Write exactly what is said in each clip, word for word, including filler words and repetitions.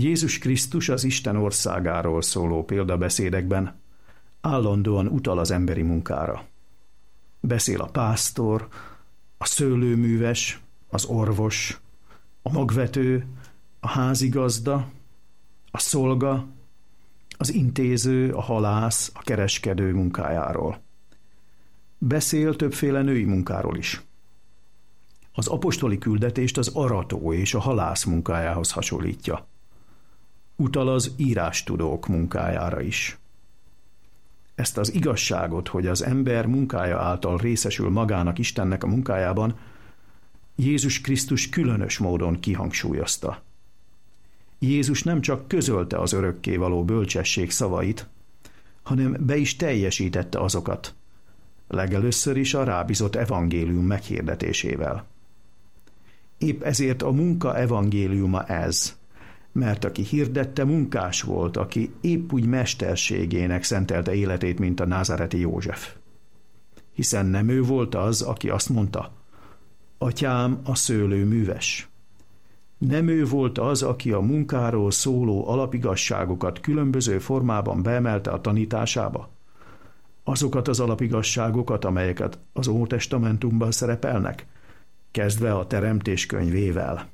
Jézus Krisztus az Isten országáról szóló példabeszédekben állandóan utal az emberi munkára. Beszél a pásztor, a szőlőműves, az orvos, a magvető, a házigazda, a szolga, az intéző, a halász, a kereskedő munkájáról. Beszél többféle női munkáról is. Az apostoli küldetést az arató és a halász munkájához hasonlítja. Utal az írástudók munkájára is. Ezt az igazságot, hogy az ember munkája által részesül magának Istennek a munkájában, Jézus Krisztus különös módon kihangsúlyozta. Jézus nem csak közölte az örökkévaló bölcsesség szavait, hanem be is teljesítette azokat, legelőször is a rábízott evangélium meghirdetésével. Épp ezért a munka evangéliuma ez, mert aki hirdette, munkás volt, aki épp úgy mesterségének szentelte életét, mint a názáreti József. Hiszen nem ő volt az, aki azt mondta, Atyám a szőlő műves. Nem ő volt az, aki a munkáról szóló alapigasságokat különböző formában beemelte a tanításába? Azokat az alapigasságokat, amelyeket az Ótestamentumban szerepelnek, kezdve a Teremtés könyvével.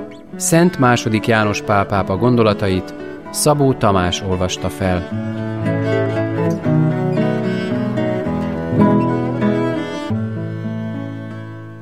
Szent második János Pál pápa gondolatait Szabó Tamás olvasta fel.